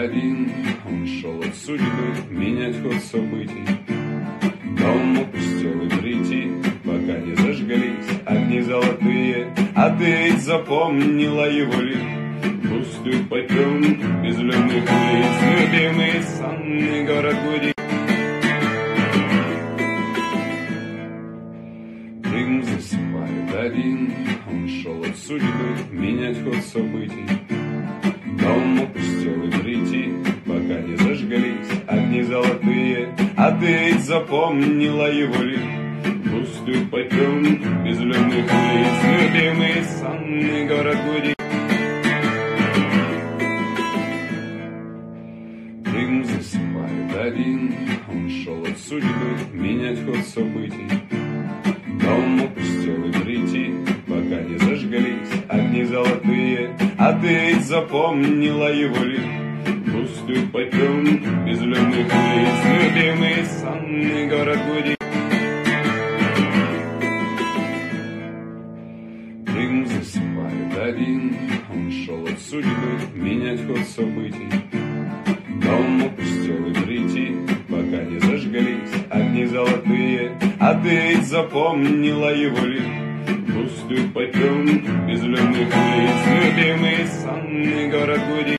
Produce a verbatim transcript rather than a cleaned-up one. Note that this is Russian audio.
один, он шел от судьбы менять ход событий. Дом опустел и прийти, пока не зажгались огни золотые. А ты ведь запомнила его лишь пустую потем безлюдных улиц. Любимый сонный город гудит. Дым засыпает один, он шел от судьбы менять ход событий. Дом опустел и прийти, пока не зажгались огни золотые. А ты ведь запомнила его лишь пустую потем безлюдных улиц. Любимый сонный город гудит. Дым засыпает один, он шел от судьбы менять ход событий. Дом опустел и прийти, пока не зажгались огни золотые. А ты ведь запомнила его лишь пустую потем безлюдных улиц. Любимый сонный город гудит. Дым засыпает один, он шел от судьбы менять ход событий. Дом опустел и прийти, пока не зажгались огни золотые. А ты ведь запомнила его лишь пустую потем безлюдных улиц. Любимый сонный город гудит.